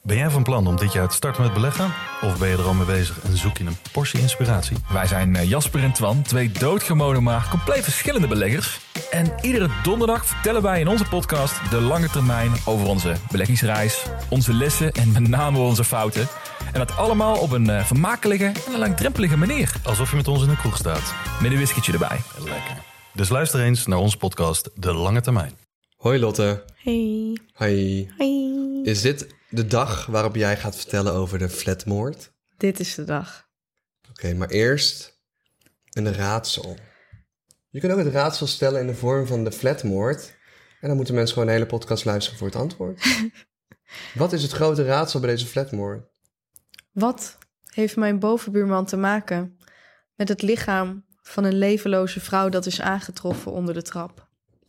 Ben jij van plan om dit jaar te starten met beleggen? Of ben je er al mee bezig en zoek je een portie inspiratie? Wij zijn Jasper en Twan, twee doodgewone maar compleet verschillende beleggers. En iedere donderdag vertellen wij in onze podcast de lange termijn over onze beleggingsreis, onze lessen en met name onze fouten. En dat allemaal op een vermakelijke en een langdrempelige manier. Alsof je met ons in een kroeg staat. Met een whiskietje erbij. Lekker. Dus luister eens naar onze podcast De Lange Termijn. Hoi Lotte. Hey. Hoi. Hoi. Is dit de dag waarop jij gaat vertellen over de flatmoord? Dit is de dag. Oké, maar eerst een raadsel. Je kunt ook het raadsel stellen in de vorm van de flatmoord. En dan moeten mensen gewoon een hele podcast luisteren voor het antwoord. Wat is het grote raadsel bij deze flatmoord? Wat heeft mijn bovenbuurman te maken met het lichaam van een levenloze vrouw dat is aangetroffen onder de trap?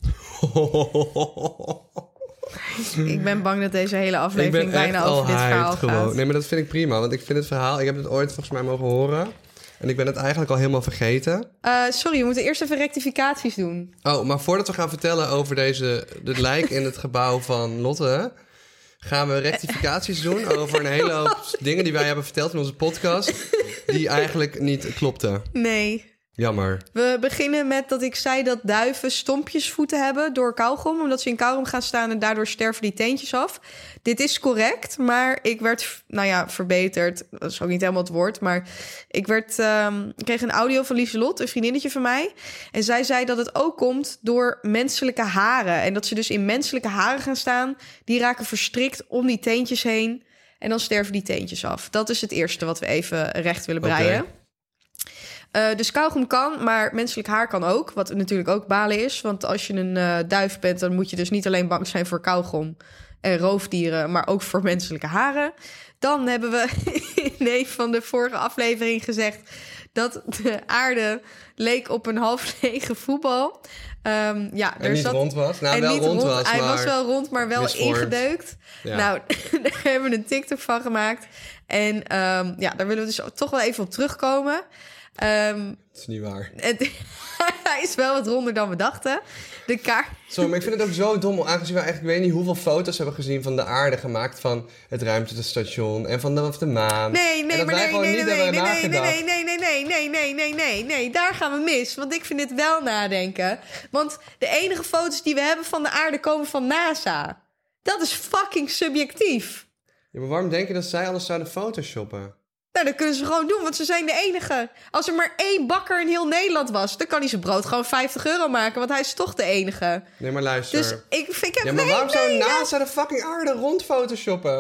Ik ben bang dat deze hele aflevering bijna over dit verhaal gaat. Nee, maar dat vind ik prima, want ik vind het verhaal... Ik heb het ooit volgens mij mogen horen. En ik ben het eigenlijk al helemaal vergeten. Sorry, we moeten eerst even rectificaties doen. Oh, maar voordat we gaan vertellen over de lijk in het gebouw van Lotte... gaan we rectificaties doen over een hele hoop dingen die wij hebben verteld in onze podcast... die eigenlijk niet klopten. Nee. Jammer. We beginnen met dat ik zei dat duiven stompjesvoeten hebben door kauwgom. Omdat ze in kauwgom gaan staan en daardoor sterven die teentjes af. Dit is correct, maar ik werd, verbeterd. Dat is ook niet helemaal het woord, maar ik kreeg een audio van Lieselot, een vriendinnetje van mij. En zij zei dat het ook komt door menselijke haren. En dat ze dus in menselijke haren gaan staan. Die raken verstrikt om die teentjes heen. En dan sterven die teentjes af. Dat is het eerste wat we even recht willen breien. Okay. Dus kauwgom kan, maar menselijk haar kan ook. Wat natuurlijk ook balen is. Want als je een duif bent, dan moet je dus niet alleen bang zijn voor kauwgom en roofdieren, maar ook voor menselijke haren. Dan hebben we in een van de vorige afleveringen gezegd dat de aarde leek op een half lege voetbal. En niet rond was. Nou, wel rond was. Hij was wel rond, maar wel ingedeukt. Ja. Nou, daar hebben we een TikTok van gemaakt. En daar willen we dus toch wel even op terugkomen. Dat is niet waar. Hij is wel wat ronder dan we dachten. Sorry, maar ik vind het ook zo dom, aangezien we eigenlijk, ik weet niet hoeveel foto's hebben gezien van de aarde gemaakt van het ruimtestation en van de maan. Nee, daar gaan we mis. Want ik vind dit wel nadenken. Want de enige foto's die we hebben van de aarde komen van NASA. Dat is fucking subjectief. Ja, maar waarom denk je dat zij alles zouden photoshoppen? Nou, dat kunnen ze gewoon doen, want ze zijn de enige. Als er maar 1 bakker in heel Nederland was, dan kan hij zijn brood gewoon €50 maken, want hij is toch de enige. Nee, maar luister. Dus ik heb... Ja, maar waarom zou NASA de fucking aarde rond photoshoppen?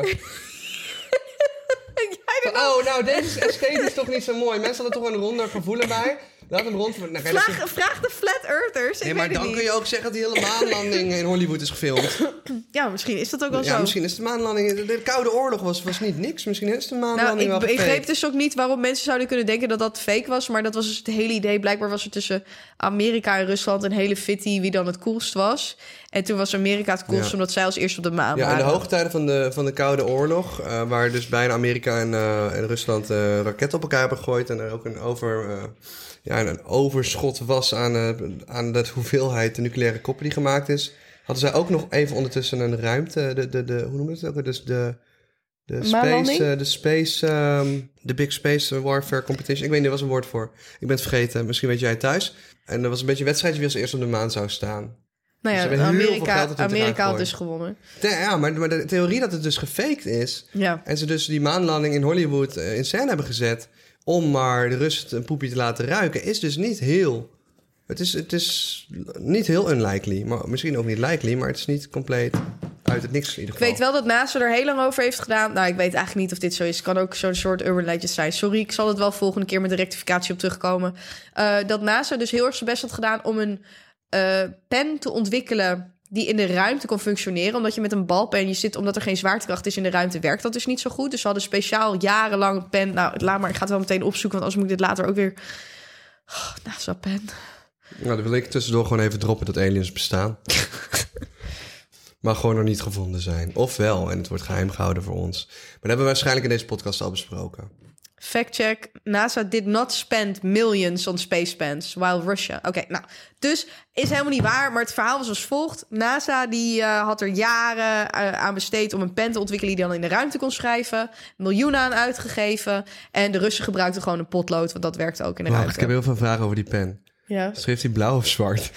Deze escape is toch niet zo mooi. Mensen hadden toch een ronder gevoel bij. Laat hem rond... Vraag de Flat Earthers. Nee, maar dan kun je ook zeggen dat die hele maanlanding in Hollywood is gefilmd. Ja, misschien is dat ook wel zo. Ja, misschien is de maanlanding... De Koude Oorlog was niet niks. Misschien is de maanlanding wel ik begreep dus ook niet waarom mensen zouden kunnen denken dat dat fake was. Maar dat was dus het hele idee. Blijkbaar was er tussen Amerika en Rusland een hele fitty wie dan het coolst was. En toen was Amerika het coolst omdat zij als eerste op de maan waren. Ja, in de hoogtijden van de Koude Oorlog... waar dus bijna Amerika en Rusland raketten op elkaar hebben gegooid... en er ook een overschot was aan de hoeveelheid de nucleaire koppen die gemaakt is... hadden zij ook nog even ondertussen een ruimte... hoe noemen we het ook? Dus de Big Space Warfare Competition. Ik weet niet, er was een woord voor. Ik ben het vergeten. Misschien weet jij het thuis. En er was een beetje een wedstrijdje wie als eerst op de maan zou staan. Nou ja, dus Amerika had dus gewonnen. Ja, maar de theorie dat het dus gefaked is... Ja. En ze dus die maanlanding in Hollywood in scène hebben gezet... om maar de Russen een poepje te laten ruiken... is dus niet heel... Het is niet heel unlikely. Maar misschien ook niet likely, maar het is niet compleet uit het niks in ieder geval. Ik weet wel dat NASA er heel lang over heeft gedaan. Nou, ik weet eigenlijk niet of dit zo is. Het kan ook zo'n soort urban legend zijn. Sorry, ik zal het wel volgende keer met de rectificatie op terugkomen. Dat NASA dus heel erg zijn best had gedaan om een pen te ontwikkelen... die in de ruimte kon functioneren. Omdat je met een balpen omdat er geen zwaartekracht is in de ruimte... werkt dat dus niet zo goed. Dus ze hadden speciaal jarenlang een pen... Nou, laat maar, ik ga het wel meteen opzoeken... want anders moet ik dit later ook weer... NASA-pen... Nou, dan wil ik tussendoor gewoon even droppen dat aliens bestaan. Maar gewoon nog niet gevonden zijn. Ofwel, en het wordt geheim gehouden voor ons. Maar dat hebben we waarschijnlijk in deze podcast al besproken. Fact check. NASA did not spend millions on space pens, while Russia... Oké, nou, dus is helemaal niet waar. Maar het verhaal was als volgt. NASA die had er jaren aan besteed om een pen te ontwikkelen... die dan in de ruimte kon schrijven. Miljoenen aan uitgegeven. En de Russen gebruikten gewoon een potlood... want dat werkte ook in de ruimte. Ik heb heel veel vragen over die pen. Ja. Schreef hij blauw of zwart?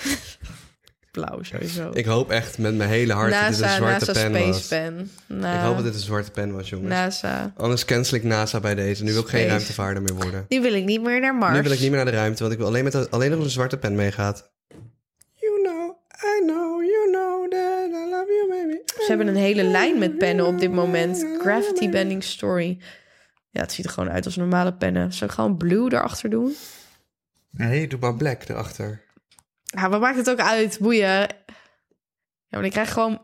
Blauw sowieso. Ik hoop echt met mijn hele hart dat dit een zwarte pen Space was. Pen. Nou, Ik hoop dat dit een zwarte pen was, jongens. NASA. Anders cancel ik NASA bij deze. Nu wil ik geen Space. ruimtevaarder meer worden. Nu wil ik niet meer naar Mars. Nu wil ik niet meer naar de ruimte, want ik wil alleen nog met een zwarte pen meegaat. You know, I know, you know that I love you, baby. Ze hebben een hele lijn met pennen op dit moment. Gravity Bending Story. Ja, het ziet er gewoon uit als normale pennen. Zou ik gewoon blue erachter doen? Nee, doe maar black erachter. Ja, wat maakt het ook uit? Boeien. Ja, maar ik krijg gewoon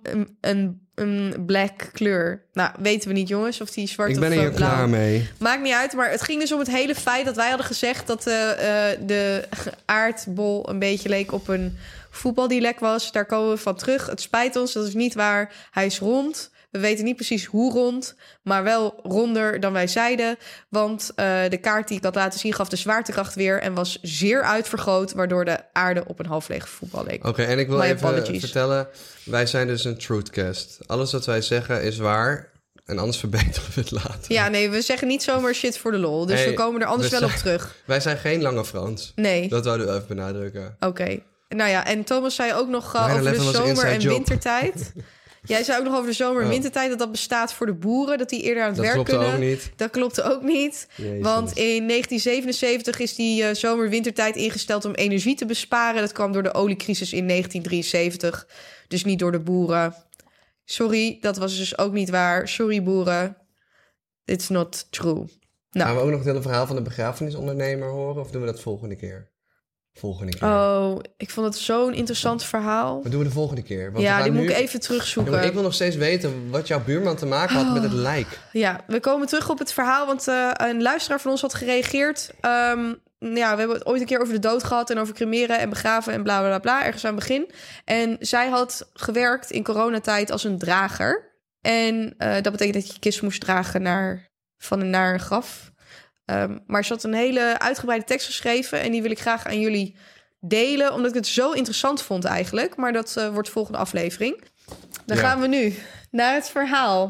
een black kleur. Nou, weten we niet, jongens, of die zwart Ik of ben er hier blauw. klaar mee. Maakt niet uit, maar het ging dus om het hele feit dat wij hadden gezegd... dat de aardbol een beetje leek op een voetbal die lek was. Daar komen we van terug. Het spijt ons, dat is niet waar. Hij is rond. We weten niet precies hoe rond, maar wel ronder dan wij zeiden. Want de kaart die ik had laten zien gaf de zwaartekracht weer... en was zeer uitvergroot, waardoor de aarde op een half lege voetbal leek. Oké, en ik wil My even apologies. vertellen... wij zijn dus een truthcast. Alles wat wij zeggen is waar... en anders verbeteren we het later. Ja, nee, we zeggen niet zomaar shit voor de lol. Dus Hey, we komen er anders we wel op zijn- terug. Wij zijn geen lange Frans. Nee, Dat wouden we even benadrukken. oké. Nou ja, en Thomas zei ook nog 9/11 over de was een zomer- inside en job. wintertijd. Jij zei ook nog over de zomer- en Oh. wintertijd... dat bestaat voor de boeren, dat die eerder aan het Dat werk klopt kunnen. ook niet. Dat klopte ook niet. Jezus. Want in 1977 is die zomer-wintertijd ingesteld om energie te besparen. Dat kwam door de oliecrisis in 1973. Dus niet door de boeren. Sorry, dat was dus ook niet waar. Sorry, boeren. It's not true. Nou, Gaan we ook nog het hele verhaal van de begrafenisondernemer horen... of doen we dat volgende keer? Volgende keer. oh, ik vond het zo'n interessant verhaal. Wat doen we de volgende keer? Want we Ja, gaan die moet nu- ik even Ja, terugzoeken. maar ik wil nog steeds weten wat jouw buurman te maken had met het lijk. Ja, we komen terug op het verhaal, want een luisteraar van ons had gereageerd. Ja, we hebben het ooit een keer over de dood gehad en over cremeren en begraven en bla bla bla, ergens aan het begin. En zij had gewerkt in coronatijd als een drager. En dat betekent dat je je kist moest dragen naar een graf. Maar ze had een hele uitgebreide tekst geschreven en die wil ik graag aan jullie delen, omdat ik het zo interessant vond eigenlijk. Maar dat wordt de volgende aflevering. Dan Ja. gaan we nu naar het verhaal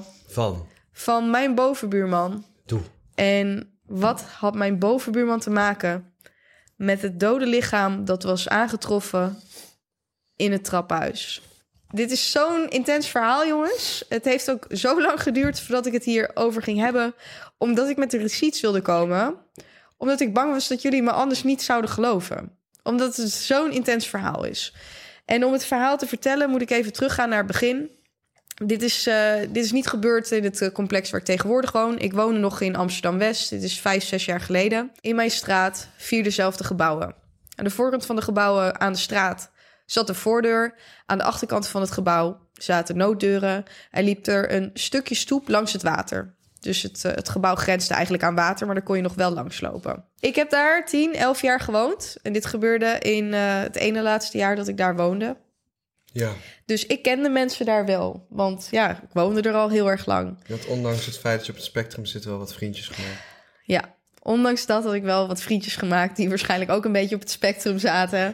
van mijn bovenbuurman. Doe. En wat had mijn bovenbuurman te maken met het dode lichaam dat was aangetroffen in het trappenhuis? Dit is zo'n intens verhaal, jongens. Het heeft ook zo lang geduurd voordat ik het hierover ging hebben, omdat ik met de receipts wilde komen. Omdat ik bang was dat jullie me anders niet zouden geloven. Omdat het zo'n intens verhaal is. En om het verhaal te vertellen moet ik even teruggaan naar het begin. Dit is niet gebeurd in het complex waar ik tegenwoordig woon. Ik woonde nog in Amsterdam-West. Dit is 5-6 jaar geleden. In mijn straat 4 dezelfde gebouwen. Aan de voorkant van de gebouwen aan de straat zat de voordeur. Aan de achterkant van het gebouw zaten nooddeuren. Er liep er een stukje stoep langs het water. Dus het gebouw grensde eigenlijk aan water, maar daar kon je nog wel langs lopen. Ik heb daar 10, 11 jaar gewoond. En dit gebeurde in het ene laatste jaar dat ik daar woonde. Ja. Dus ik kende mensen daar wel. Want ja, ik woonde er al heel erg lang. Je had ondanks het feit dat je op het spectrum zit wel wat vriendjes gemaakt. Ja, ondanks dat had ik wel wat vriendjes gemaakt die waarschijnlijk ook een beetje op het spectrum zaten.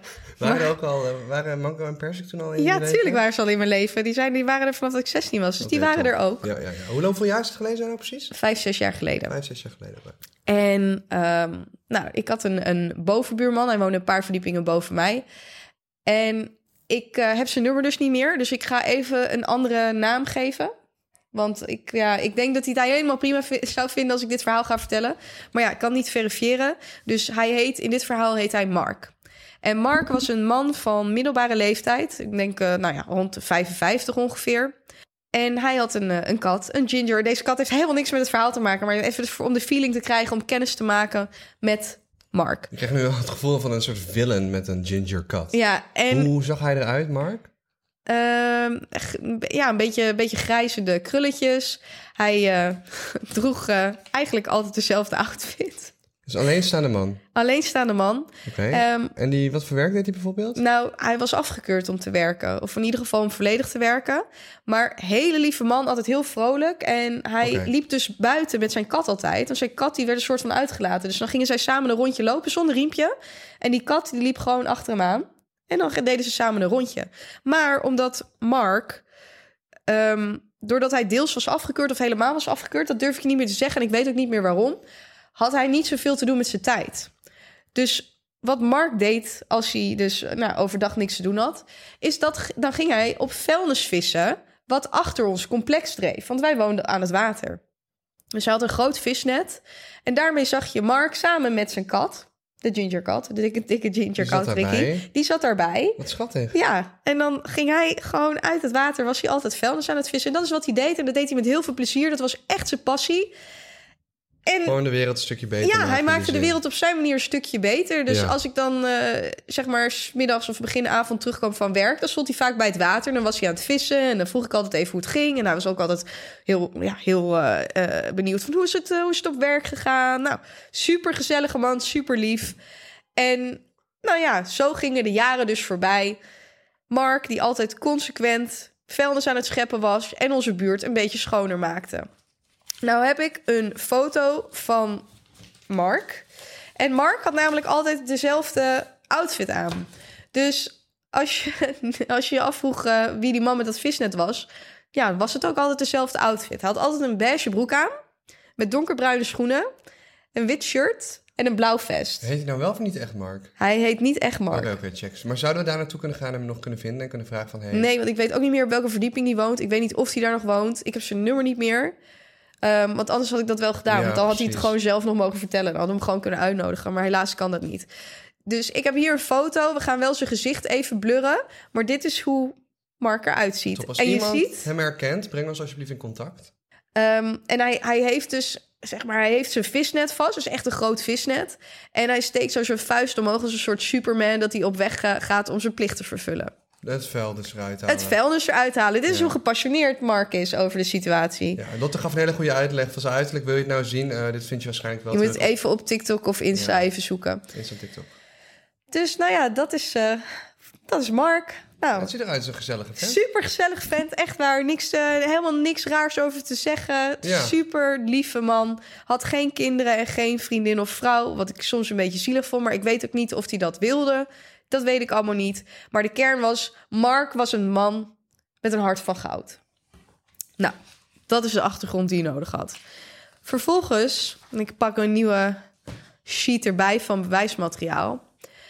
Waren Mango en Persik toen al in Ja, je leven? tuurlijk waren ze al in mijn leven. Die waren er vanaf dat ik 16 was. Dus die Oké, waren top. er ook. Ja. Hoeveel jaar is het geleden nou precies? 5, 6 jaar geleden. 5, 6 jaar geleden. En nou, ik had een bovenbuurman. Hij woonde een paar verdiepingen boven mij. En ik heb zijn nummer dus niet meer. Dus ik ga even een andere naam geven. Want ik denk dat hij het helemaal prima zou vinden als ik dit verhaal ga vertellen. Maar ja, ik kan het niet verifiëren. Dus in dit verhaal heet hij Mark. En Mark was een man van middelbare leeftijd. Ik denk rond de 55 ongeveer. En hij had een kat, een ginger. Deze kat heeft helemaal niks met het verhaal te maken. Maar even om de feeling te krijgen, om kennis te maken met Mark. Ik krijg nu wel het gevoel van een soort villain met een ginger cat. Ja, en Hoe zag hij eruit, Mark? een beetje grijzende krulletjes. Hij droeg eigenlijk altijd dezelfde outfit. Dus alleenstaande man. Alleenstaande man. Oké. En wat voor werk deed hij bijvoorbeeld? Nou, hij was afgekeurd om te werken. Of in ieder geval om volledig te werken. Maar hele lieve man, altijd heel vrolijk. En hij liep dus buiten met zijn kat altijd. En zijn kat die werd een soort van uitgelaten. Dus dan gingen zij samen een rondje lopen zonder riempje. En die kat die liep gewoon achter hem aan. En dan deden ze samen een rondje. Maar omdat Mark... doordat hij deels was afgekeurd of helemaal was afgekeurd... dat durf ik niet meer te zeggen en ik weet ook niet meer waarom... had hij niet zoveel te doen met zijn tijd. Dus wat Mark deed als hij dus overdag niks te doen had... is dat dan ging hij op vuilnis vissen... wat achter ons complex dreef. Want wij woonden aan het water. Dus hij had een groot visnet. En daarmee zag je Mark samen met zijn kat... de gingerkat, de dikke gingerkat Ricky. Die zat daarbij. Wat schattig. Ja, en dan ging hij gewoon uit het water... was hij altijd vuilnis aan het vissen. En dat is wat hij deed. En dat deed hij met heel veel plezier. Dat was echt zijn passie. En gewoon de wereld een stukje beter. Ja, hij maakte de wereld op zijn manier een stukje beter. Dus als ik dan zeg maar 's middags of beginavond terugkwam van werk... dan stond hij vaak bij het water en dan was hij aan het vissen. En dan vroeg ik altijd even hoe het ging. En hij was ook altijd heel benieuwd van hoe is het op werk gegaan. Nou, super gezellige man, super lief. En nou ja, zo gingen de jaren dus voorbij. Mark, die altijd consequent vuilnis aan het scheppen was... en onze buurt een beetje schoner maakte. Nou heb ik een foto van Mark. En Mark had namelijk altijd dezelfde outfit aan. Dus als je afvroeg wie die man met dat visnet was... ja, was het ook altijd dezelfde outfit. Hij had altijd een beige broek aan... met donkerbruine schoenen, een wit shirt en een blauw vest. Heet hij nou wel of niet echt Mark? Hij heet niet echt Mark. Oké, checks. Maar zouden we daar naartoe kunnen gaan en hem nog kunnen vinden... en kunnen vragen van... Hey... Nee, want ik weet ook niet meer op welke verdieping hij woont. Ik weet niet of hij daar nog woont. Ik heb zijn nummer niet meer... want anders had ik dat wel gedaan. Want dan had hij het gewoon zelf nog mogen vertellen. Dan hadden we hem gewoon kunnen uitnodigen. Maar helaas kan dat niet. Dus ik heb hier een foto. We gaan wel zijn gezicht even blurren. Maar dit is hoe Mark eruit ziet. Top, als en iemand je ziet... hem herkent, breng ons alsjeblieft in contact. En hij heeft dus... zeg maar, hij heeft zijn visnet vast. Dus echt een groot visnet. En hij steekt zo zijn vuist omhoog als een soort Superman... dat hij op weg gaat om zijn plicht te vervullen. Het vuilnis eruit halen. Het vuilnis eruit halen. Dit is hoe gepassioneerd Mark is over de situatie. Ja, Lotte gaf een hele goede uitleg. Van zijn uiterlijk wil je het nou zien. Dit vind je waarschijnlijk wel Je moet het even op TikTok of Insta even zoeken. Insta TikTok. Dus nou ja, dat is Mark. Nou, het ziet eruit als een gezellige vent. Super gezellig vent, echt waar. Helemaal niks raars over te zeggen. Ja. Super lieve man. Had geen kinderen en geen vriendin of vrouw. Wat ik soms een beetje zielig vond. Maar ik weet ook niet of hij dat wilde. Dat weet ik allemaal niet. Maar de kern was... Mark was een man met een hart van goud. Nou, dat is de achtergrond die je nodig had. Vervolgens... en ik pak een nieuwe sheet erbij van bewijsmateriaal.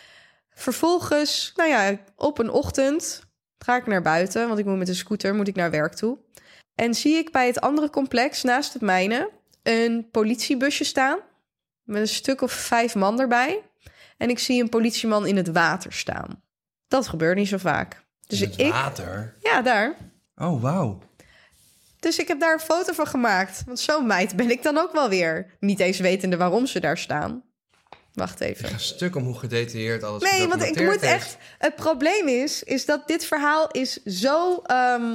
Vervolgens, nou ja, op een ochtend ga ik naar buiten... want ik moet met een scooter naar werk toe. En zie ik bij het andere complex naast het mijne... een politiebusje staan... met een stuk of 5 man erbij... En ik zie een politieman in het water staan. Dat gebeurt niet zo vaak. Dus in het water? Ja, daar. Oh, wauw. Dus ik heb daar een foto van gemaakt. Want zo'n meid ben ik dan ook wel weer. Niet eens wetende waarom ze daar staan. Wacht even. Ik ga stuk om hoe gedetailleerd alles Nee, want ik moet echt... Het probleem is dat dit verhaal is zo...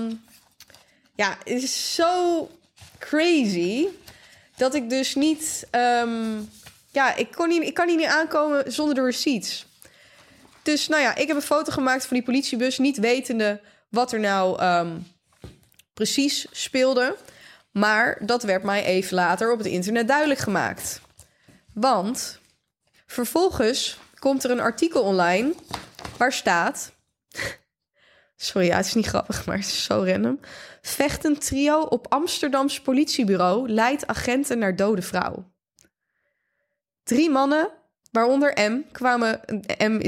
is zo crazy... dat ik dus niet... ik kan hier niet aankomen zonder de receipts. Dus nou ja, ik heb een foto gemaakt van die politiebus... niet wetende wat er nou precies speelde. Maar dat werd mij even later op het internet duidelijk gemaakt. Want vervolgens komt er een artikel online... waar staat... Sorry, het is niet grappig, maar het is zo random. Vechtend trio op Amsterdams politiebureau... leidt agenten naar dode vrouw. 3 mannen, waaronder M, kwamen... M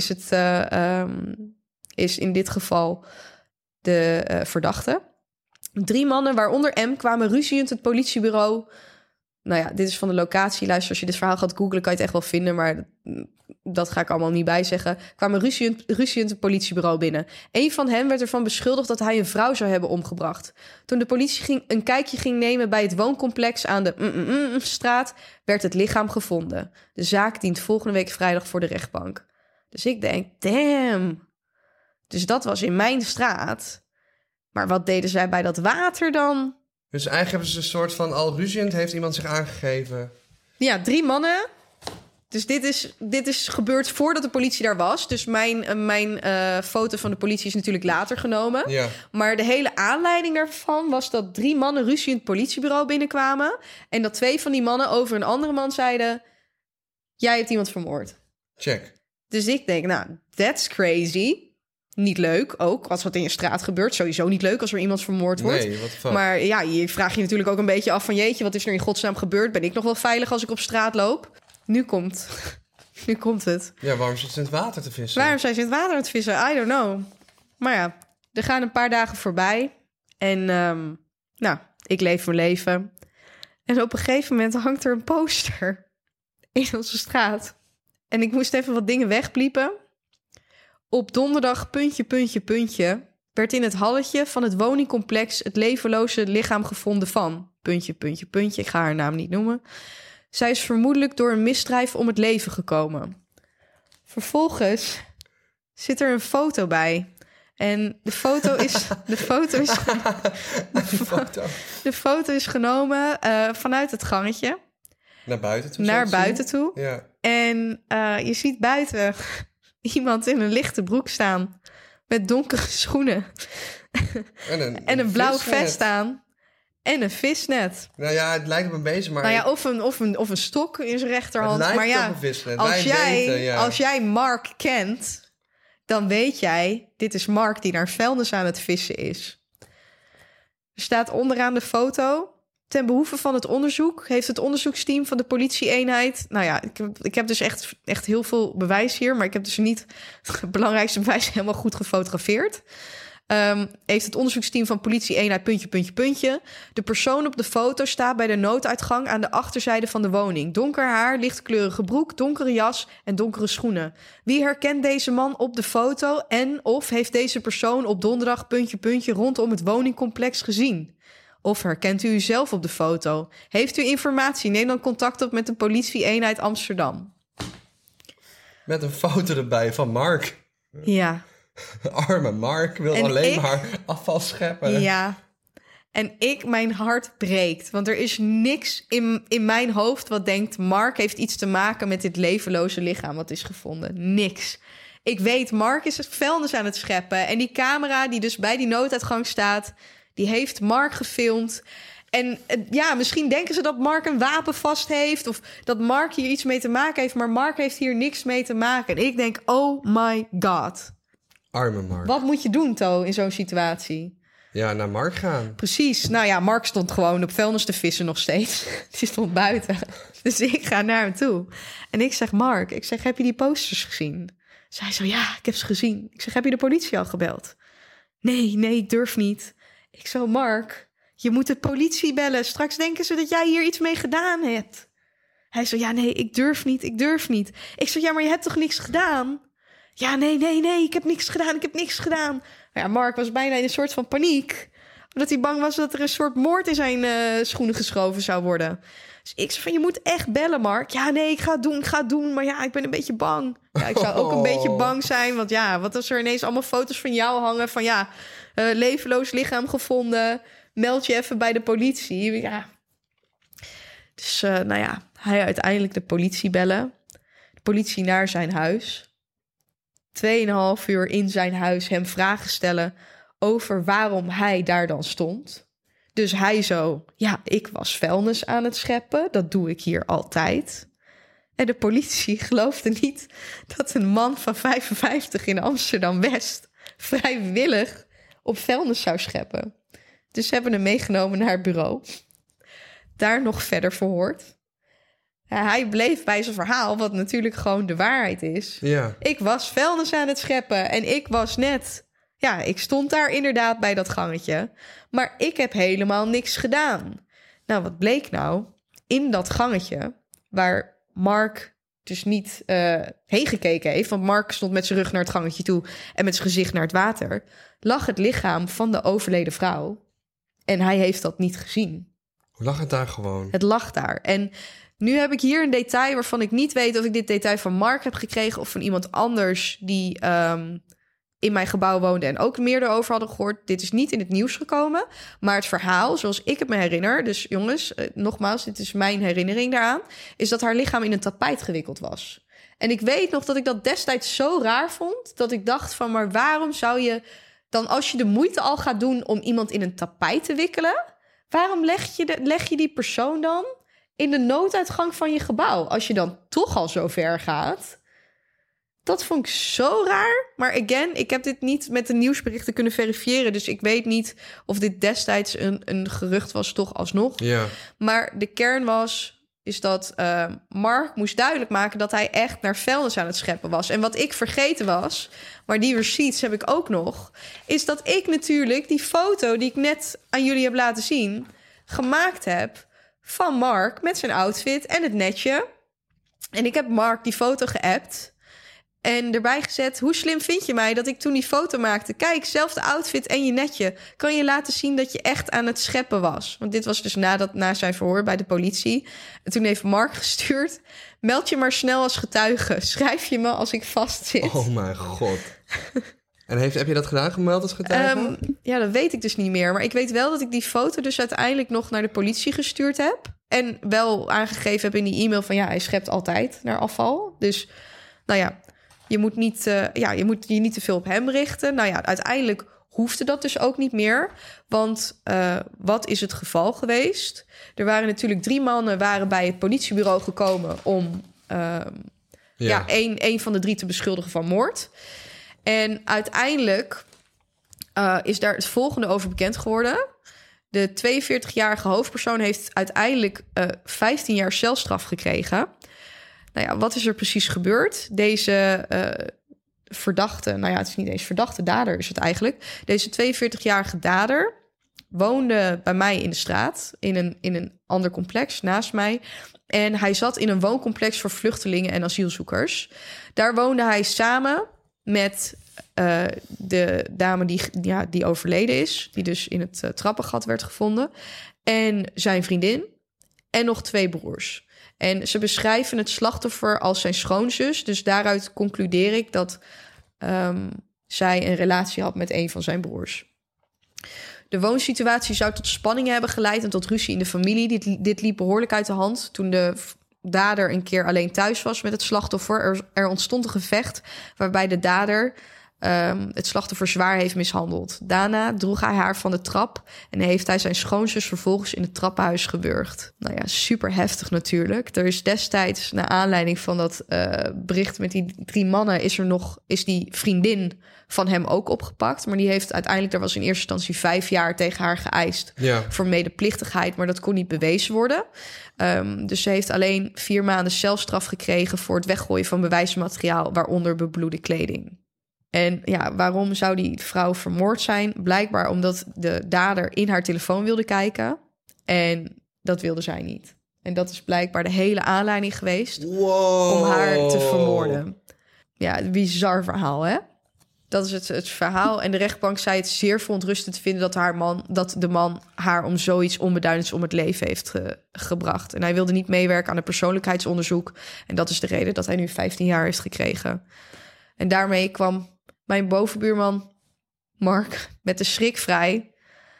is in dit geval de verdachte. 3 mannen, waaronder M, kwamen ruziend het politiebureau... Nou ja, dit is van de locatie. Luister, als je dit verhaal gaat googlen, kan je het echt wel vinden... maar dat ga ik allemaal niet bijzeggen. Kwamen ruziend het politiebureau binnen. Een van hen werd ervan beschuldigd dat hij een vrouw zou hebben omgebracht. Toen de politie een kijkje ging nemen bij het wooncomplex aan de straat... werd het lichaam gevonden. De zaak dient volgende week vrijdag voor de rechtbank. Dus ik denk, damn. Dus dat was in mijn straat. Maar wat deden zij bij dat water dan? Dus eigenlijk hebben ze een soort van... al ruziend heeft iemand zich aangegeven. Ja, 3 mannen... Dus dit is gebeurd voordat de politie daar was. Dus mijn foto van de politie is natuurlijk later genomen. Ja. Maar de hele aanleiding daarvan was dat 3 mannen ruzie in het politiebureau binnenkwamen. En dat 2 van die mannen over een andere man zeiden... jij hebt iemand vermoord. Check. Dus ik denk, nou, that's crazy. Niet leuk, ook als wat in je straat gebeurt. Sowieso niet leuk als er iemand vermoord wordt. Nee, what the fuck. Maar ja, je vraagt je natuurlijk ook een beetje af van... jeetje, wat is er in godsnaam gebeurd? Ben ik nog wel veilig als ik op straat loop? Nu komt het. Ja, waarom zit ze in het water te vissen? Waarom zijn ze in het water aan het vissen? I don't know. Maar ja, er gaan een paar dagen voorbij. En nou, ik leef mijn leven. En op een gegeven moment hangt er een poster in onze straat. En ik moest even wat dingen wegbliepen. Op donderdag, ... werd in het halletje van het woningcomplex... het levenloze lichaam gevonden van... ... Ik ga haar naam niet noemen. Zij is vermoedelijk door een misdrijf om het leven gekomen. Vervolgens zit er een foto bij. En de foto is genomen vanuit het gangetje. Naar buiten toe? Ja. En je ziet buiten iemand in een lichte broek staan... met donkere schoenen. En een blauw vest aan. En een visnet. Nou ja, het lijkt op een bezem, maar... Nou ja, of een stok in zijn rechterhand. Het lijkt maar ja, op een visnet. Als jij Mark kent... dan weet jij... dit is Mark die naar vuilnis aan het vissen is. Er staat onderaan de foto... ten behoeve van het onderzoek... heeft het onderzoeksteam van de politie-eenheid... nou ja, ik heb dus echt heel veel bewijs hier... maar ik heb dus niet het belangrijkste bewijs helemaal goed gefotografeerd... heeft het onderzoeksteam van politie-eenheid... De persoon op de foto staat bij de nooduitgang... aan de achterzijde van de woning. Donker haar, lichtkleurige broek, donkere jas en donkere schoenen. Wie herkent deze man op de foto... en of heeft deze persoon op donderdag... rondom het woningcomplex gezien? Of herkent u uzelf op de foto? Heeft u informatie? Neem dan contact op met de politie-eenheid Amsterdam. Met een foto erbij van Mark. Ja. Arme Mark wil maar afval scheppen. Ja. En mijn hart breekt. Want er is niks in mijn hoofd wat denkt... Mark heeft iets te maken met dit levenloze lichaam wat is gevonden. Niks. Ik weet, Mark is het vuilnis aan het scheppen. En die camera die dus bij die nooduitgang staat... die heeft Mark gefilmd. En ja, misschien denken ze dat Mark een wapen vast heeft... of dat Mark hier iets mee te maken heeft... maar Mark heeft hier niks mee te maken. En ik denk, oh my god... Arme Mark. Wat moet je doen, To, in zo'n situatie? Ja, naar Mark gaan. Precies. Nou ja, Mark stond gewoon op vuilnis te vissen nog steeds. Die stond buiten. Dus ik ga naar hem toe. En ik zeg, Mark, heb je die posters gezien? Zij zo, ja, ik heb ze gezien. Ik zeg, heb je de politie al gebeld? Nee, ik durf niet. Ik zo, Mark, je moet de politie bellen. Straks denken ze dat jij hier iets mee gedaan hebt. Hij zo, ja, nee, ik durf niet. Ik zo, ja, maar je hebt toch niks gedaan? Ja, nee, ik heb niks gedaan. Maar ja, Mark was bijna in een soort van paniek. Omdat hij bang was dat er een soort moord in zijn schoenen geschoven zou worden. Dus ik zei van, je moet echt bellen, Mark. Ja, nee, ik ga het doen. Maar ja, ik ben een beetje bang. Ja, ik zou ook een beetje bang zijn. Want ja, wat als er ineens allemaal foto's van jou hangen... van ja, levenloos lichaam gevonden. Meld je even bij de politie. Ja. Dus nou ja, hij uiteindelijk de politie bellen. De politie naar zijn huis... 2,5 uur in zijn huis hem vragen stellen over waarom hij daar dan stond. Dus hij zo, ja, ik was vuilnis aan het scheppen. Dat doe ik hier altijd. En de politie geloofde niet dat een man van 55 in Amsterdam-West... vrijwillig op vuilnis zou scheppen. Dus ze hebben hem meegenomen naar het bureau. Daar nog verder verhoord. Ja, hij bleef bij zijn verhaal, wat natuurlijk gewoon de waarheid is. Ja. Ik was vuilnis aan het scheppen en ik was net... Ja, ik stond daar inderdaad bij dat gangetje. Maar ik heb helemaal niks gedaan. Nou, wat bleek nou? In dat gangetje, waar Mark dus niet heen gekeken heeft... want Mark stond met zijn rug naar het gangetje toe... en met zijn gezicht naar het water... lag het lichaam van de overleden vrouw. En hij heeft dat niet gezien. Hoe lag het daar gewoon? Het lag daar. En... nu heb ik hier een detail waarvan ik niet weet... of ik dit detail van Mark heb gekregen... of van iemand anders die in mijn gebouw woonden en ook meer erover hadden gehoord. Dit is niet in het nieuws gekomen. Maar het verhaal, zoals ik het me herinner... dus jongens, nogmaals, dit is mijn herinnering daaraan... is dat haar lichaam in een tapijt gewikkeld was. En ik weet nog dat ik dat destijds zo raar vond... dat ik dacht van, maar waarom zou je dan... als je de moeite al gaat doen om iemand in een tapijt te wikkelen... waarom leg je die persoon dan in de nooduitgang van je gebouw... als je dan toch al zo ver gaat... Dat vond ik zo raar. Maar again, ik heb dit niet met de nieuwsberichten kunnen verifiëren. Dus ik weet niet of dit destijds een gerucht was, toch alsnog. Ja. Maar de kern is dat Mark moest duidelijk maken... dat hij echt naar vuilnis aan het scheppen was. En wat ik vergeten was, maar die receipts heb ik ook nog... is dat ik natuurlijk die foto die ik net aan jullie heb laten zien... gemaakt heb van Mark met zijn outfit en het netje. En ik heb Mark die foto geappt... En erbij gezet, hoe slim vind je mij dat ik toen die foto maakte? Kijk, zelfde outfit en je netje. Kan je laten zien dat je echt aan het scheppen was? Want dit was dus na zijn verhoor bij de politie. En toen heeft Mark gestuurd... meld je maar snel als getuige. Schrijf je me als ik vastzit. Oh mijn god. En heb je dat gedaan, gemeld als getuige? Ja, dat weet ik dus niet meer. Maar ik weet wel dat ik die foto dus uiteindelijk nog naar de politie gestuurd heb. En wel aangegeven heb in die e-mail van... ja, hij schept altijd naar afval. Dus, nou ja... Je moet je niet te veel op hem richten. Nou ja, uiteindelijk hoefde dat dus ook niet meer. Want wat is het geval geweest? Er waren natuurlijk 3 mannen bij het politiebureau gekomen... om één van de 3 te beschuldigen van moord. En uiteindelijk is daar het volgende over bekend geworden. De 42-jarige hoofdpersoon heeft uiteindelijk 15 jaar celstraf gekregen... Nou ja, wat is er precies gebeurd? Deze verdachte, nou ja, het is niet eens verdachte, dader is het eigenlijk. Deze 42-jarige dader woonde bij mij in de straat... in een ander complex naast mij. En hij zat in een wooncomplex voor vluchtelingen en asielzoekers. Daar woonde hij samen met de dame die overleden is... die dus in het trappengat werd gevonden... en zijn vriendin en nog 2 broers... En ze beschrijven het slachtoffer als zijn schoonzus. Dus daaruit concludeer ik dat zij een relatie had met een van zijn broers. De woonsituatie zou tot spanningen hebben geleid en tot ruzie in de familie. Dit liep behoorlijk uit de hand toen de dader een keer alleen thuis was met het slachtoffer. Er ontstond een gevecht waarbij de dader het slachtoffer zwaar heeft mishandeld. Daarna droeg hij haar van de trap en heeft hij zijn schoonzus vervolgens in het trappenhuis gewurgd. Nou ja, super heftig natuurlijk. Er is destijds, naar aanleiding van dat bericht met die 3 mannen, is die vriendin van hem ook opgepakt. Maar die heeft uiteindelijk, er was in eerste instantie 5 jaar tegen haar geëist voor medeplichtigheid, maar dat kon niet bewezen worden. Dus ze heeft alleen 4 maanden celstraf gekregen voor het weggooien van bewijsmateriaal, waaronder bebloede kleding. En ja, waarom zou die vrouw vermoord zijn? Blijkbaar omdat de dader in haar telefoon wilde kijken. En dat wilde zij niet. En dat is blijkbaar de hele aanleiding geweest om haar te vermoorden. Ja, een bizar verhaal, hè? Dat is het verhaal. En de rechtbank zei het zeer verontrustend te vinden dat de man haar om zoiets onbeduidends om het leven heeft gebracht. En hij wilde niet meewerken aan een persoonlijkheidsonderzoek. En dat is de reden dat hij nu 15 jaar heeft gekregen. En daarmee kwam mijn bovenbuurman Mark met de schrik vrij.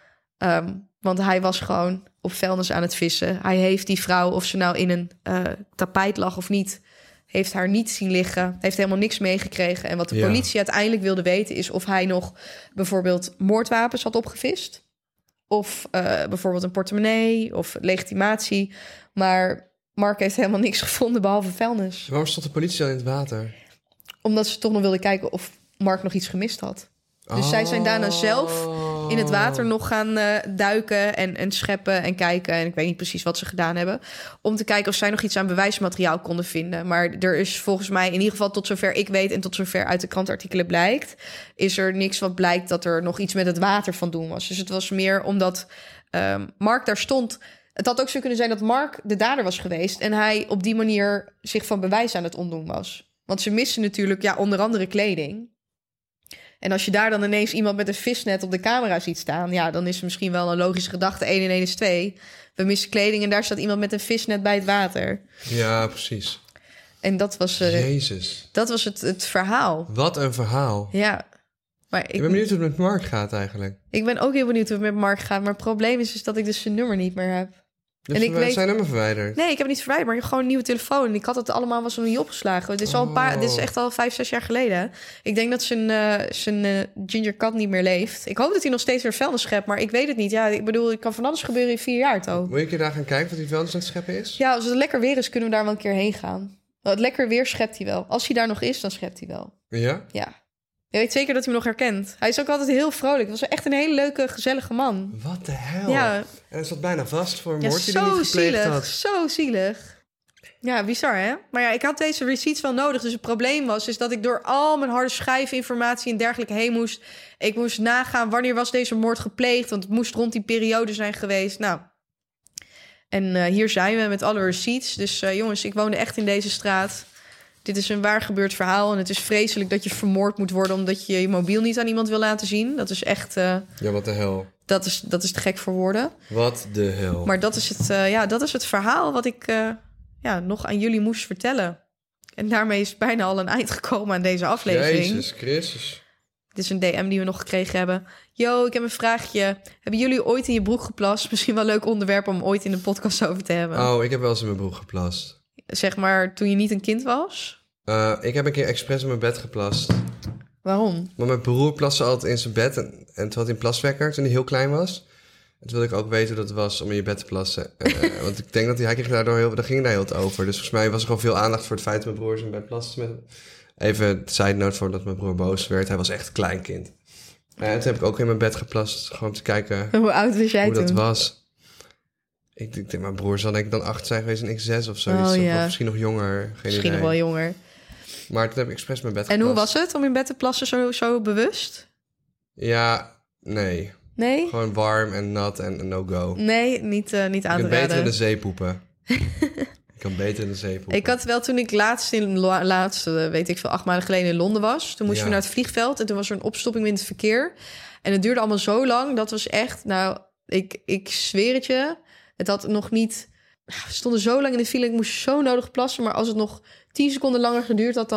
Want hij was gewoon op vuilnis aan het vissen. Hij heeft die vrouw, of ze nou in een tapijt lag of niet, heeft haar niet zien liggen. Heeft helemaal niks meegekregen. En wat de politie uiteindelijk wilde weten is of hij nog bijvoorbeeld moordwapens had opgevist. Of bijvoorbeeld een portemonnee of legitimatie. Maar Mark heeft helemaal niks gevonden behalve vuilnis. Waarom stond de politie dan in het water? Omdat ze toch nog wilden kijken of Mark nog iets gemist had. Dus zij zijn daarna zelf in het water nog gaan duiken en scheppen en kijken. En ik weet niet precies wat ze gedaan hebben. Om te kijken of zij nog iets aan bewijsmateriaal konden vinden. Maar er is volgens mij, in ieder geval tot zover ik weet en tot zover uit de krantartikelen blijkt, is er niks wat blijkt dat er nog iets met het water van doen was. Dus het was meer omdat Mark daar stond. Het had ook zo kunnen zijn dat Mark de dader was geweest en hij op die manier zich van bewijs aan het ontdoen was. Want ze missen natuurlijk onder andere kleding. En als je daar dan ineens iemand met een visnet op de camera ziet staan, ja, dan is er misschien wel een logische gedachte. 1 en 1 is 2. We missen kleding en daar staat iemand met een visnet bij het water. Ja, precies. En dat was, Jezus. Dat was het verhaal. Wat een verhaal. Ja. Maar Ik ben benieuwd hoe het met Mark gaat eigenlijk. Ik ben ook heel benieuwd hoe het met Mark gaat. Maar het probleem is dus dat ik dus zijn nummer niet meer heb. Dus en ik weet... zijn nummer verwijderd? Nee, ik heb het niet verwijderd, maar ik heb gewoon een nieuwe telefoon. En ik had het allemaal was nog niet opgeslagen. Het is al dit is echt al 5-6 jaar geleden. Ik denk dat zijn Ginger Cat niet meer leeft. Ik hoop dat hij nog steeds weer vuilnis schept, maar ik weet het niet. Ja, ik bedoel, het kan van alles gebeuren in 4 jaar, toch? Moet je een keer daar gaan kijken wat die vuilnis aan het scheppen is? Ja, als het lekker weer is, kunnen we daar wel een keer heen gaan. Het lekker weer schept hij wel. Als hij daar nog is, dan schept hij wel. Ja? Ja. Je weet zeker dat hij me nog herkent. Hij is ook altijd heel vrolijk. Het was echt een hele leuke, gezellige man. Wat de hel? Ja. En hij zat bijna vast voor een Ja, moord die hij niet zo gepleegd zielig. had. Zo zielig. Ja, bizar hè? Maar ja, ik had deze receipts wel nodig. Dus het probleem was is dat ik door al mijn harde schijfinformatie en dergelijke heen moest. Ik moest nagaan wanneer was deze moord gepleegd. Want het moest rond die periode zijn geweest. Nou, en hier zijn we met alle receipts. Dus jongens, ik woonde echt in deze straat. Dit is een waar gebeurd verhaal. En het is vreselijk dat je vermoord moet worden omdat je je mobiel niet aan iemand wil laten zien. Dat is echt... Ja, wat de hel. Dat is te gek voor woorden. Wat de hel. Maar dat is het verhaal wat ik nog aan jullie moest vertellen. En daarmee is bijna al een eind gekomen aan deze aflevering. Jezus Christus. Dit is een DM die we nog gekregen hebben. Yo, ik heb een vraagje. Hebben jullie ooit in je broek geplast? Misschien wel een leuk onderwerp om ooit in de podcast over te hebben. Oh, ik heb wel eens in mijn broek geplast. Zeg maar toen je niet een kind was? Ik heb een keer expres in mijn bed geplast. Waarom? Maar mijn broer plaste altijd in zijn bed. En toen had hij een plaswekker toen hij heel klein was. En toen wilde ik ook weten hoe dat was om in je bed te plassen. Want ik denk dat hij kreeg daardoor daar ging daar heel wat over. Dus volgens mij was er gewoon veel aandacht voor het feit dat mijn broer zijn bed plaste. Even side note voor dat mijn broer boos werd. Hij was echt een klein kind. En toen heb ik ook in mijn bed geplast. Gewoon om te kijken Hoe oud was jij hoe toen? dat was. Ik denk, mijn broer zal denk ik dan 8 zijn geweest en ik 6 of zoiets. Oh, ja. Of misschien nog jonger. Geen Misschien idee. nog wel jonger. Maar toen heb ik expres mijn bed En geplast. hoe was het om in bed te plassen zo bewust? Ja, nee. Nee? Gewoon warm en nat en no go. Nee, niet aan Je te kunt beter in raden. de zee poepen. Ik kan beter in de zee poepen. Ik had wel toen ik laatst, weet ik veel, 8 maanden geleden in Londen was. Toen moesten we naar het vliegveld en toen was er een opstopping in het verkeer. En het duurde allemaal zo lang. Dat was echt, nou, ik zweer het je. Het had nog niet... We stonden zo lang in de file, ik moest zo nodig plassen. Maar als het nog 10 seconden langer geduurd had,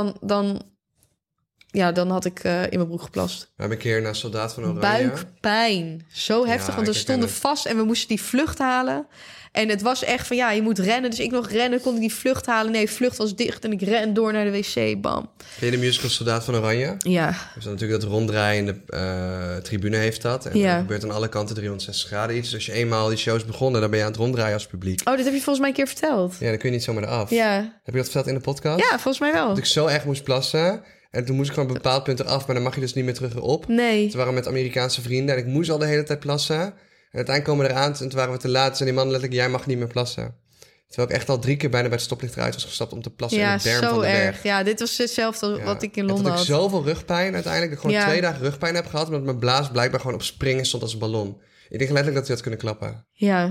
dan had ik in mijn broek geplast. We hebben een keer naar Soldaat van Oranje. Buikpijn. Zo heftig, Ja, want we ik stonden herken het. vast en we moesten die vlucht halen. En het was echt van, je moet rennen. Dus ik nog rennen, kon ik die vlucht halen. Nee, vlucht was dicht en ik ren door naar de wc, bam. Ken je de musical Soldaat van Oranje? Ja, Dus dan natuurlijk dat ronddraaiende tribune heeft dat. En Ja. er gebeurt aan alle kanten 360 graden iets. Dus als je eenmaal die show is begonnen, dan ben je aan het ronddraaien als publiek. oh, dit heb je volgens mij een keer verteld. Ja, dan kun je niet zomaar eraf. Ja, Heb je dat verteld in de podcast? ja volgens mij wel. Dat ik zo erg moest plassen. En toen moest ik gewoon op een bepaald punt eraf. Maar dan mag je dus niet meer terug erop. Nee. Toen waren we met Amerikaanse vrienden. En ik moest al de hele tijd plassen. En uiteindelijk komen we eraan. En toen waren we te laat. En die man letterlijk, jij mag niet meer plassen. Terwijl ik echt al 3 keer bijna bij het stoplicht eruit was gestapt om te plassen in Ja, de berm van zo de erg. berg. Ja, dit was hetzelfde Ja. wat ik in En Londen toen had. had ik zoveel rugpijn uiteindelijk. Dat ik gewoon Ja. 2 dagen rugpijn heb gehad. Omdat mijn blaas blijkbaar gewoon op springen stond als een ballon. Ik denk letterlijk dat hij had kunnen klappen.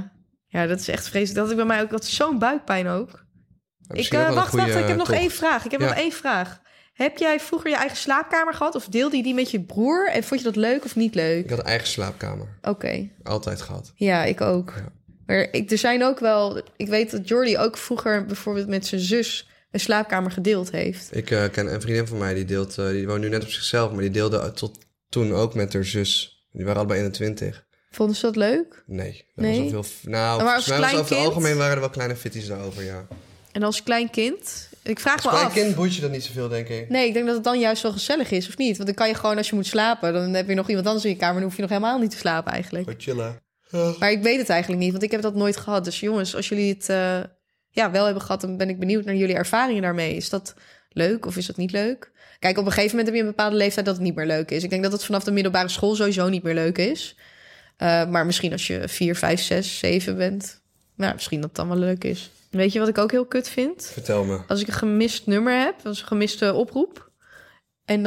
Ja, dat is echt vreselijk. Dat had ik bij mij ook. Dat zo'n buikpijn ook. Misschien ook wel een Wacht. goede Ik heb nog kop. 1 vraag. Ik heb Ja. nog 1 vraag. Heb jij vroeger je eigen slaapkamer gehad? Of deelde je die met je broer? En vond je dat leuk of niet leuk? Ik had een eigen slaapkamer. Oké. Altijd gehad. Ja, ik ook. Ja. Maar er zijn ook wel... Ik weet dat Jordi ook vroeger bijvoorbeeld met zijn zus een slaapkamer gedeeld heeft. Ik ken een vriendin van mij die woont nu net op zichzelf. Maar die deelde tot toen ook met haar zus. Die waren allebei 21. Vonden ze dat leuk? Nee. Dat Nee? was wel veel. Nou, Maar als volgens mij was klein over het kind? algemeen waren er wel kleine fitties daarover, ja. En als klein kind? Ik vraag Als me klein af. kind boeit je dat niet zoveel, denk ik. Nee, ik denk dat het dan juist wel gezellig is, of niet? Want dan kan je gewoon, als je moet slapen... dan heb je nog iemand anders in je kamer... dan hoef je nog helemaal niet te slapen eigenlijk. Gewoon chillen. Maar ik weet het eigenlijk niet, want ik heb dat nooit gehad. Dus jongens, als jullie het wel hebben gehad... dan ben ik benieuwd naar jullie ervaringen daarmee. Is dat leuk of is dat niet leuk? Kijk, op een gegeven moment heb je een bepaalde leeftijd... dat het niet meer leuk is. Ik denk dat het vanaf de middelbare school sowieso niet meer leuk is. Maar misschien als je 4, 5, 6, 7 bent... nou, misschien dat het dan wel leuk is. Weet je wat ik ook heel kut vind? Vertel me. Als ik een gemist nummer heb, als een gemiste oproep... en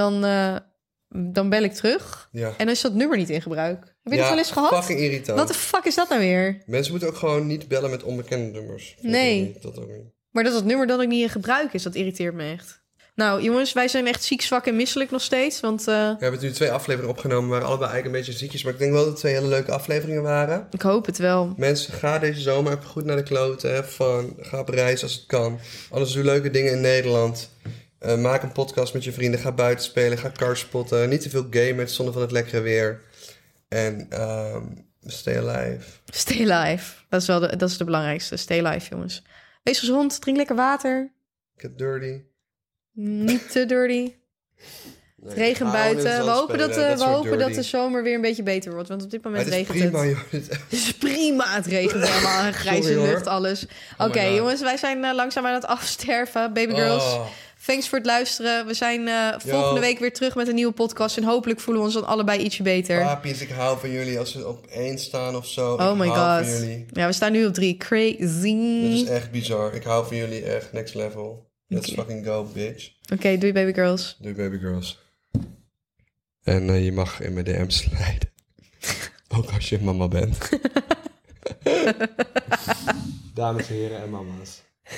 dan bel ik terug... Ja. en dan is dat nummer niet in gebruik. Heb je dat wel eens gehad? Fucking irritant. Wat de fuck is dat nou weer? Mensen moeten ook gewoon niet bellen met onbekende nummers. Vind Nee. ik ook niet, dat ook niet. Maar dat het nummer dat ik niet in gebruik is, dat irriteert me echt. Nou, jongens, wij zijn echt ziek, zwak en misselijk nog steeds. Want We hebben nu 2 afleveringen opgenomen. We waren allebei eigenlijk een beetje ziekjes. Maar ik denk wel dat het 2 hele leuke afleveringen waren. ik hoop het wel. Mensen, ga deze zomer even goed naar de kloten. Ga op reis als het kan. Alles doe leuke dingen in Nederland. Maak een podcast met je vrienden. Ga buiten spelen. Ga karspotten. Niet te veel gamen zonder van het lekkere weer. En stay alive. Stay alive. Dat is de belangrijkste. Stay alive, jongens. Wees gezond. Drink lekker water. Get dirty. Niet te dirty. Het regent buiten. We hopen dat de zomer weer een beetje beter wordt. Want op dit moment regent het. Het is prima. Het regent helemaal. Grijze lucht, alles. Oké, jongens. Wij zijn langzaam aan het afsterven. Baby girls. Thanks voor het luisteren. We zijn volgende week weer terug met een nieuwe podcast. En hopelijk voelen we ons dan allebei ietsje beter. Papies, ik hou van jullie. Als we op 1 staan of zo. Oh my god. Van jullie. Ja, we staan nu op 3. Crazy. Dat is echt bizar. Ik hou van jullie echt. Next level. Let's fucking go, bitch. Oké, doei baby girls. Doei baby girls. En je mag in mijn DM slijden. Ook als je mama bent. Dames, heren en mama's.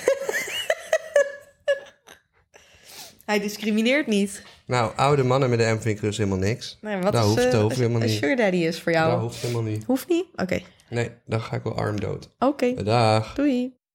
Hij discrimineert niet. Nou, oude mannen met de M vind ik dus helemaal niks. Nee, wat daar is, hoeft het over helemaal niet. Een sugar daddy is voor jou. Dat hoeft helemaal niet. Hoeft niet? Oké. Nee, dan ga ik wel arm dood. Oké. Dag. Doei.